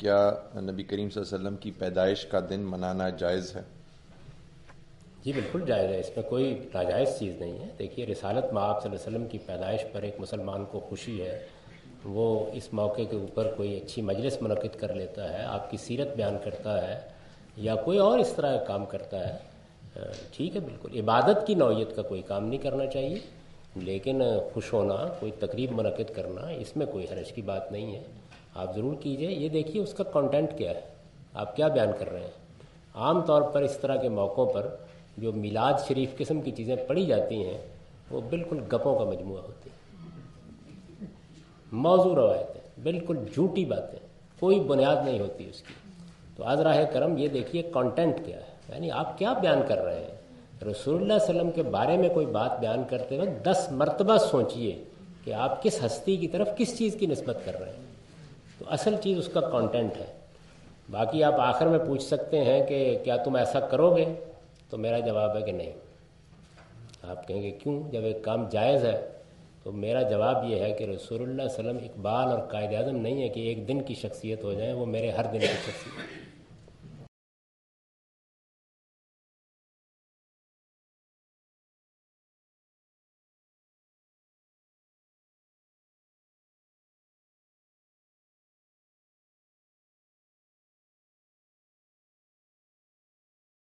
کیا نبی کریم صلی اللہ علیہ وسلم کی پیدائش کا دن منانا جائز ہے؟ جی بالکل جائز ہے، اس میں کوئی ناجائز چیز نہیں ہے۔ دیکھیے رسالت مآب صلی اللہ علیہ وسلم کی پیدائش پر ایک مسلمان کو خوشی ہے، وہ اس موقع کے اوپر کوئی اچھی مجلس منعقد کر لیتا ہے، آپ کی سیرت بیان کرتا ہے یا کوئی اور اس طرح کا کام کرتا ہے، ٹھیک ہے، بالکل عبادت کی نوعیت کا کوئی کام نہیں کرنا چاہیے، لیکن خوش ہونا، کوئی تقریب منعقد کرنا، اس میں کوئی حرج کی بات نہیں ہے، آپ ضرور کیجئے۔ یہ دیکھیے اس کا کنٹینٹ کیا ہے، آپ کیا بیان کر رہے ہیں۔ عام طور پر اس طرح کے موقعوں پر جو میلاد شریف قسم کی چیزیں پڑھی جاتی ہیں وہ بالکل گپوں کا مجموعہ ہوتی ہیں، موضوع روایتیں، بالکل جھوٹی باتیں، کوئی بنیاد نہیں ہوتی اس کی۔ تو از راہ کرم یہ دیکھیے کنٹینٹ کیا ہے، یعنی آپ کیا بیان کر رہے ہیں۔ رسول اللہ صلی اللہ علیہ وسلم کے بارے میں کوئی بات بیان کرتے وقت 10 مرتبہ سوچئے کہ آپ کس ہستی کی طرف کس چیز کی نسبت کر رہے ہیں، تو اصل چیز اس کا کنٹینٹ ہے۔ باقی آپ آخر میں پوچھ سکتے ہیں کہ کیا تم ایسا کرو گے، تو میرا جواب ہے کہ نہیں۔ آپ کہیں گے کیوں، جب ایک کام جائز ہے، تو میرا جواب یہ ہے کہ رسول اللہ صلی اللہ علیہ وسلم اقبال اور قائد اعظم نہیں ہے کہ ایک دن کی شخصیت ہو جائیں، وہ میرے ہر دن کی شخصیت ہے۔